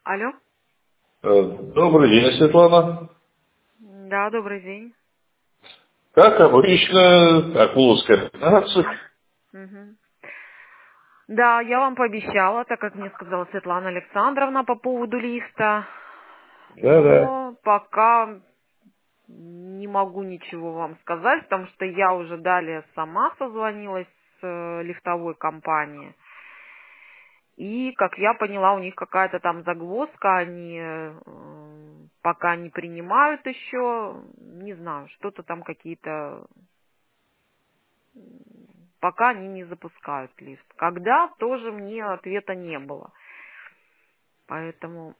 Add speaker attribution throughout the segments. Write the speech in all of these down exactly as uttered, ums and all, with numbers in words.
Speaker 1: Алло.
Speaker 2: Э, Добрый день, Светлана.
Speaker 1: Да, добрый день.
Speaker 2: Как обычно, Акуловская тринадцать.
Speaker 1: Мгм. Да, я вам пообещала, так как мне сказала Светлана Александровна по поводу лифта.
Speaker 2: Да-да.
Speaker 1: Но пока не могу ничего вам сказать, потому что я уже далее сама созвонилась с э, лифтовой компанией. И, как я поняла, у них какая-то там загвоздка, они э, пока не принимают еще, не знаю, что-то там какие-то, пока они не запускают лифт. Когда, тоже мне ответа не было. Поэтому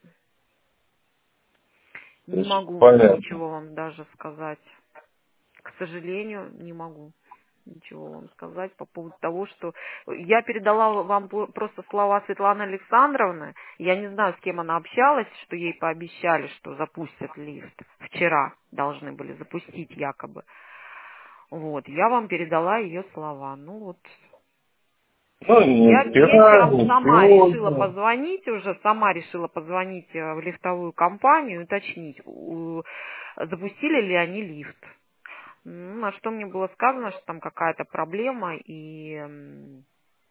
Speaker 1: не могу
Speaker 2: Понятно.
Speaker 1: ничего вам даже сказать. К сожалению, не могу ничего вам сказать по поводу того, что я передала вам по- просто слова Светланы Александровны. Я не знаю, с кем она общалась, что ей пообещали, что запустят лифт. Вчера должны были запустить якобы. Вот, я вам передала ее слова. Ну вот,
Speaker 2: Ну,
Speaker 1: я
Speaker 2: ни вчера,
Speaker 1: вечером
Speaker 2: ни
Speaker 1: сама решила
Speaker 2: сегодня.
Speaker 1: позвонить уже, сама решила позвонить э, в лифтовую компанию и уточнить, у- запустили ли они лифт. Ну, на что мне было сказано, что там какая-то проблема, и м,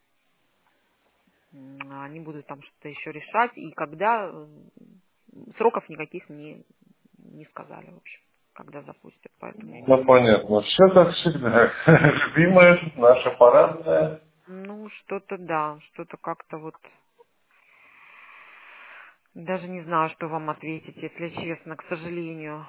Speaker 1: м, они будут там что-то еще решать, и когда, м, сроков никаких мне не сказали, в общем, когда запустят, поэтому,
Speaker 2: Ну, понятно. Все как всегда. Любимая наша парадная.
Speaker 1: ну, что-то да, что-то как-то вот, даже не знаю, что вам ответить, если честно, к сожалению.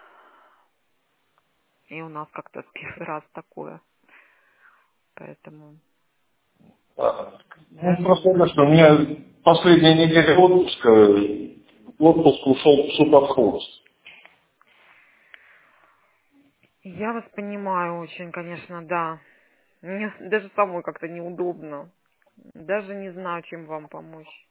Speaker 1: И у нас как-то первый раз такое, поэтому
Speaker 2: А, Ну,
Speaker 1: даже не
Speaker 2: просто это,
Speaker 1: знаю.
Speaker 2: что у меня последняя неделя отпуска, отпуск ушел в супохвост.
Speaker 1: Я вас понимаю очень, конечно, да. Мне даже самой как-то неудобно. Даже не знаю, чем вам помочь.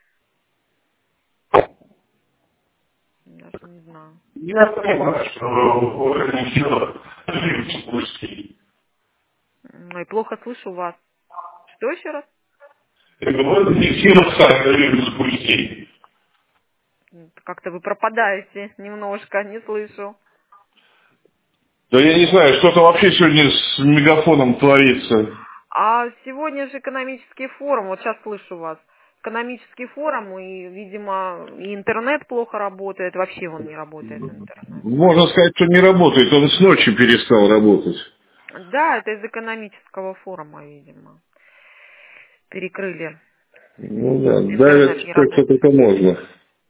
Speaker 1: Даже не знаю.
Speaker 2: Я понимаю, что это дело русский.
Speaker 1: Ой, плохо слышу вас. Что еще раз?
Speaker 2: Я говорю, не сила сами запустить.
Speaker 1: Как-то вы пропадаете немножко, не слышу.
Speaker 2: Да я не знаю, что-то вообще сегодня с мегафоном творится.
Speaker 1: А сегодня же экономический форум, вот сейчас слышу вас. Экономический форум, и, видимо, и интернет плохо работает, вообще он не работает, интернет.
Speaker 2: Можно сказать, что не работает, он с ночи перестал работать.
Speaker 1: Да, это из экономического форума, видимо. Перекрыли.
Speaker 2: Ну да,
Speaker 1: Интернет
Speaker 2: давит
Speaker 1: не
Speaker 2: как-то
Speaker 1: работает.
Speaker 2: только можно.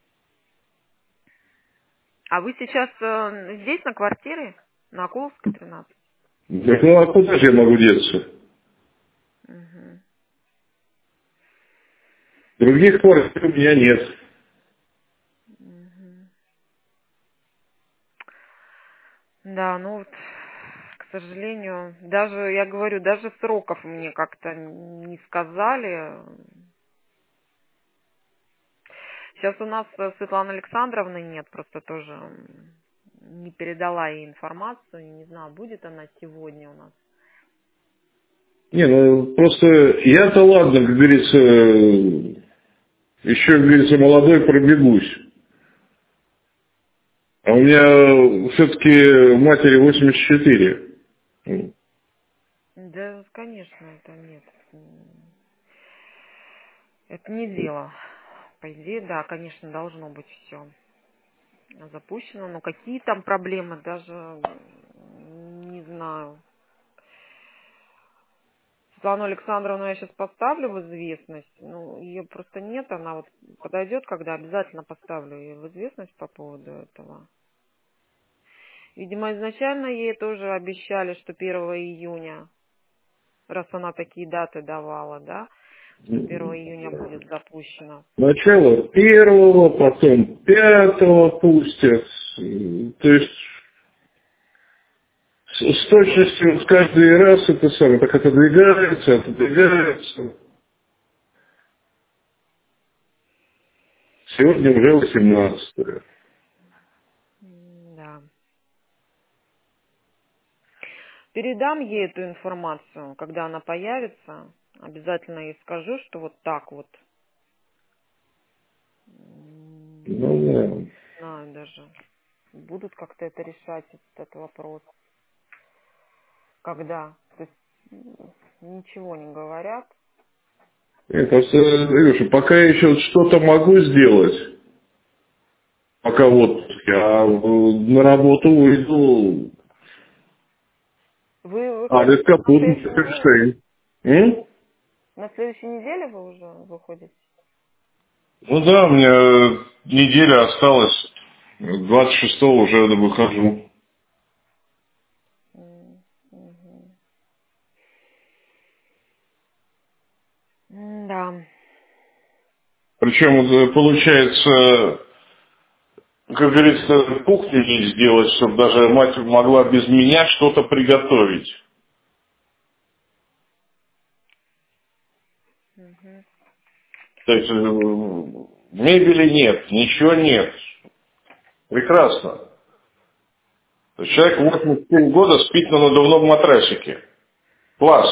Speaker 1: А вы сейчас э, здесь, на квартире? На Акуловской, тринадцать?
Speaker 2: Так, ну а куда же я могу деться?
Speaker 1: Мгм.
Speaker 2: Других квартир у меня нет.
Speaker 1: Мгм. Да, ну вот, к сожалению, даже, я говорю, даже сроков мне как-то не сказали. Сейчас у нас э, Светланы Александровны нет, просто тоже м, не передала ей информацию, не знаю, будет она сегодня у нас.
Speaker 2: Не, ну просто я-то ладно, как говорится, еще, как говорится, молодой пробегусь. А у меня все-таки матери восемьдесят четыре.
Speaker 1: Да, конечно, это нет. м, Это не дело. По идее, да, конечно, должно быть все запущено, но какие там проблемы, даже м, не знаю. Светлану Александровну я сейчас поставлю в известность, ну, ее просто нет, она вот подойдет, когда обязательно поставлю ее в известность по поводу этого. Видимо, изначально ей тоже обещали, что первого июня, раз она такие даты давала, да, что первого июня будет запущено.
Speaker 2: Начало первого, потом пятого пустят. То есть с, с точностью в каждый раз это самое, так отодвигается, отодвигается. Сегодня уже восемнадцатое.
Speaker 1: М, Да. Передам ей эту информацию, когда она появится. Обязательно ей скажу, что вот так вот.
Speaker 2: Ну, да.
Speaker 1: Не знаю даже, будут как-то это решать, этот вопрос. Когда? То есть м, ничего не говорят.
Speaker 2: Нет, просто, Илюша, пока я еще вот что-то могу сделать, пока в отпуске, а в- на работу уйду,
Speaker 1: Вы
Speaker 2: а
Speaker 1: выходите
Speaker 2: без
Speaker 1: на
Speaker 2: капут
Speaker 1: следующей неделе?
Speaker 2: Ферштейн. М?
Speaker 1: На следующей неделе вы уже выходите?
Speaker 2: Ну да, у меня неделя осталась, двадцать шестого уже выхожу.
Speaker 1: М, мгм. М, Да.
Speaker 2: Причем, э, получается, как говорится, кухню не сделать, чтобы даже мать могла без меня что-то приготовить.
Speaker 1: Мгм.
Speaker 2: То есть э, мебели нет, ничего нет. Прекрасно. То есть человек восемьдесят семь года спит на надувном матрасике. Класс.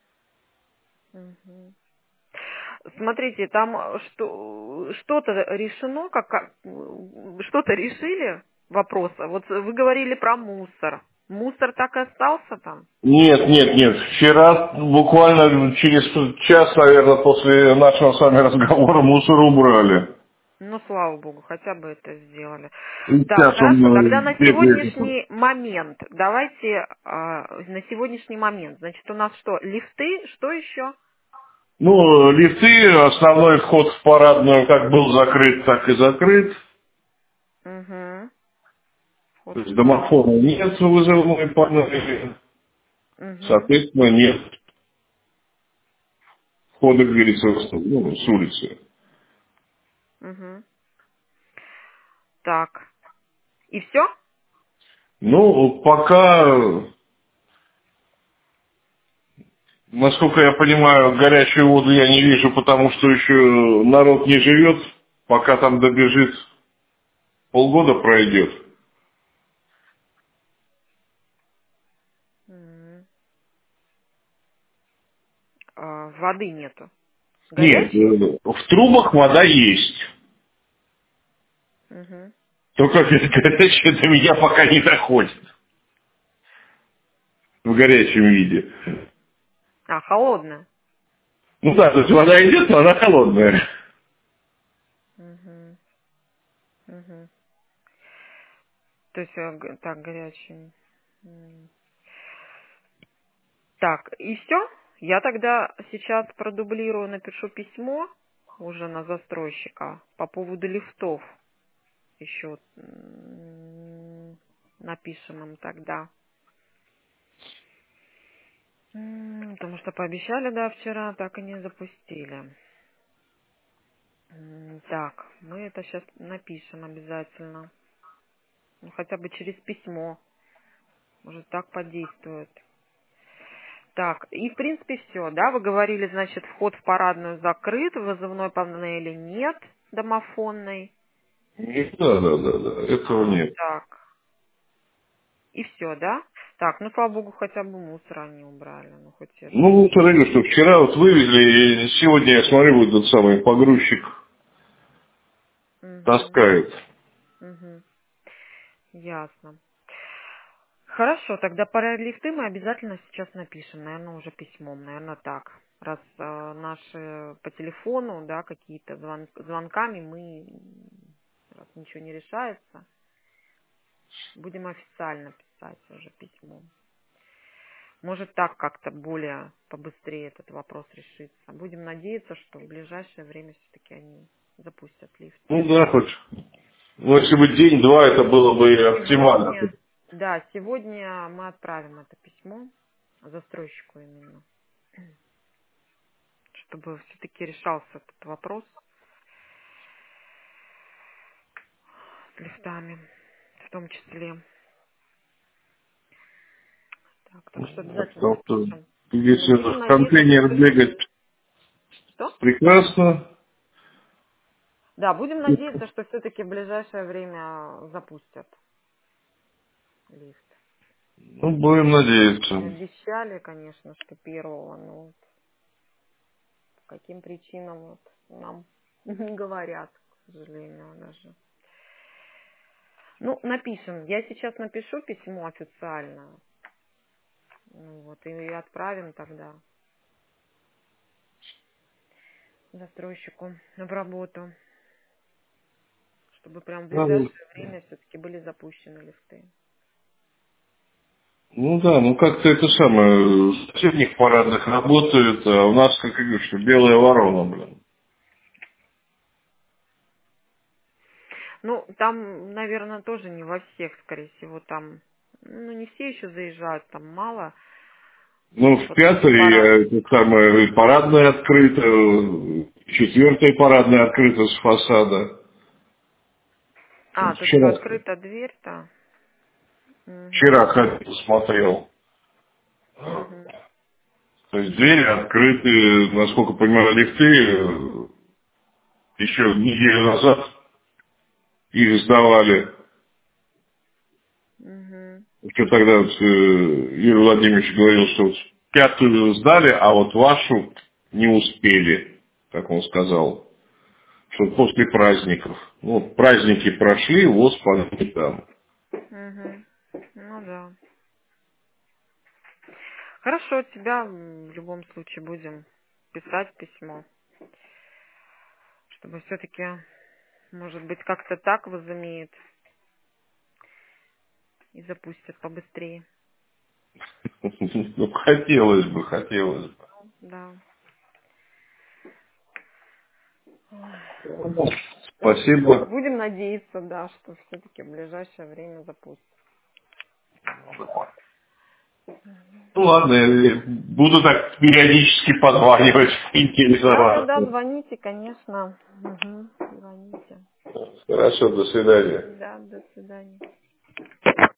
Speaker 1: Мгм. Смотрите, там э, что, что-то решено, как, как, м, что-то решили вопроса. Вот вы говорили про мусор. Мусор так и остался там?
Speaker 2: Нет, нет, нет. Вчера, буквально через час, наверное, после нашего с вами разговора, мусор убрали.
Speaker 1: Ну, слава богу, хотя бы это сделали.
Speaker 2: И
Speaker 1: Так,
Speaker 2: сейчас он
Speaker 1: хорошо, тогда
Speaker 2: э,
Speaker 1: на
Speaker 2: бегает.
Speaker 1: сегодняшний момент, давайте а, на сегодняшний момент, значит, у нас что, лифты, что еще?
Speaker 2: Ну, лифты, основной вход в парадную как был закрыт, так и закрыт.
Speaker 1: Угу.
Speaker 2: То
Speaker 1: Вход
Speaker 2: есть
Speaker 1: в парад.
Speaker 2: домофона нет вызовной панели,
Speaker 1: Угу.
Speaker 2: соответственно, нет входа, как говорится, с- ну, с улицы.
Speaker 1: Угу. Так, и все?
Speaker 2: Ну, пока, насколько я понимаю, горячую воду я не вижу, потому что еще народ не живет. Пока там добежит, полгода пройдет.
Speaker 1: Воды нету.
Speaker 2: Нет,
Speaker 1: Горячей?
Speaker 2: э, в трубах вода есть.
Speaker 1: Угу.
Speaker 2: Только горячая до меня пока не доходит в горячем виде.
Speaker 1: А, холодная.
Speaker 2: Ну да, то есть вода идет, но она холодная.
Speaker 1: Угу. Угу. То есть, э, г- так, горячий. М. Так, и все? Я тогда сейчас продублирую, напишу письмо уже на застройщика по поводу лифтов. Еще м, напишем им тогда. М, Потому что пообещали, да, вчера, так и не запустили. М, Так, мы это сейчас напишем обязательно. Ну, хотя бы через письмо. Может, так подействует. Так, и в принципе все, да? Вы говорили, значит, вход в парадную закрыт, вызывной панели нет, домофонной.
Speaker 2: Нет, да, да, да, да, этого
Speaker 1: А,
Speaker 2: нет.
Speaker 1: так, и все, да? Так, ну, слава богу, хотя бы мусор они убрали, ну, хоть это.
Speaker 2: Ну, вот говорю, что вчера вот вывезли, и сегодня я смотрю, вот этот самый погрузчик
Speaker 1: Угу,
Speaker 2: таскает.
Speaker 1: угу, ясно. Хорошо, тогда про лифты мы обязательно сейчас напишем, наверное, уже письмом, наверное, так. Раз э, наши по телефону, да, какие-то звон- звонками мы, м, раз ничего не решается, будем официально писать уже письмо. Может, так как-то более побыстрее этот вопрос решится. Будем надеяться, что в ближайшее время все-таки они запустят лифт.
Speaker 2: Ну да, хоть. Ну, если бы день-два, это было бы оптимально.
Speaker 1: Сегодня, да, сегодня мы отправим это письмо застройщику именно, чтобы все-таки решался этот вопрос с лифтами в том числе. Так, так что обязательно
Speaker 2: Потому что
Speaker 1: напишем. Ну,
Speaker 2: если
Speaker 1: будем
Speaker 2: в
Speaker 1: надеяться, что
Speaker 2: контейнер
Speaker 1: все-таки...
Speaker 2: бегать
Speaker 1: Что?
Speaker 2: прекрасно,
Speaker 1: Да, будем надеяться, что все-таки в ближайшее время запустят лифт.
Speaker 2: ну, будем надеяться.
Speaker 1: Обещали, конечно, что первого, но вот по каким причинам вот нам не говорят. сожалению, даже. Ну, напишем. Я сейчас напишу письмо официально. Ну, вот, и отправим тогда застройщику в работу, чтобы прям в
Speaker 2: Ну
Speaker 1: ближайшее время все-таки были запущены лифты.
Speaker 2: ну да, ну как-то это самое, в соседних парадных работают, а у нас, как говоришь, что белая ворона, блин.
Speaker 1: Ну, там, наверное, тоже не во всех, скорее всего, там, ну, не все еще заезжают, там мало.
Speaker 2: Ну, в
Speaker 1: Вот после
Speaker 2: пятой
Speaker 1: пора.
Speaker 2: э, это самое, парадная открыта, четвертая парадная открыта с фасада.
Speaker 1: А, тут что,
Speaker 2: Вчера,
Speaker 1: открыта дверь-то? Угу,
Speaker 2: вчера ходил, смотрел.
Speaker 1: угу,
Speaker 2: То есть двери открыты, насколько понимаю, лифты э, еще неделю назад их сдавали.
Speaker 1: угу,
Speaker 2: Еще тогда вот, э, Юрий Владимирович говорил, что вот пятую сдали, а вот вашу не успели, как он сказал, что после праздников. Ну, вот праздники прошли, ВОЗ по там.
Speaker 1: угу. Ну да. Хорошо, тебя м, в любом случае будем писать письмо, чтобы все-таки, может быть, как-то так возымеет и запустят побыстрее.
Speaker 2: Ну, хотелось бы, хотелось
Speaker 1: Да.
Speaker 2: бы.
Speaker 1: Ну,
Speaker 2: Спасибо.
Speaker 1: будем надеяться, да, что все-таки в ближайшее время запустят.
Speaker 2: Ну ладно, я буду так периодически позванивать,
Speaker 1: Да, да, да,
Speaker 2: интересоваться.
Speaker 1: звоните, конечно. Угу, звоните.
Speaker 2: Хорошо, до свидания.
Speaker 1: Да, до свидания.